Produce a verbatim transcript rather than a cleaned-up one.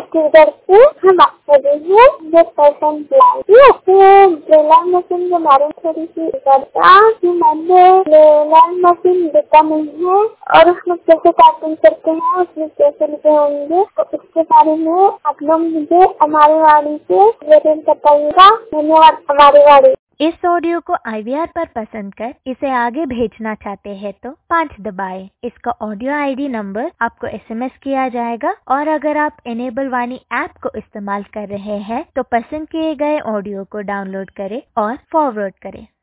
छत्तीसगढ़ से हम बात कर रही है। जो पर्सन ड्रिलर मशीन के बारे में थोड़ी सी करता कि मैंने ड्रिलर मशीन देखा नहीं है और उसमें कैसे काटिंग करते हैं, उसमें कैसे लिखे होंगे, तो इसके बारे में आप लोग मुझे हमारी वाणी से जरूर बताइएगा। धन्यवाद। हमारी वाणी। इस ऑडियो को आई वी आर पर पसंद कर इसे आगे भेजना चाहते हैं तो पाँच दबाएं। इसका ऑडियो आई डी नंबर आपको एस एम एस किया जाएगा और अगर आप इनेबल वाणी ऐप को इस्तेमाल कर रहे हैं तो पसंद किए गए ऑडियो को डाउनलोड करें और फॉरवर्ड करें।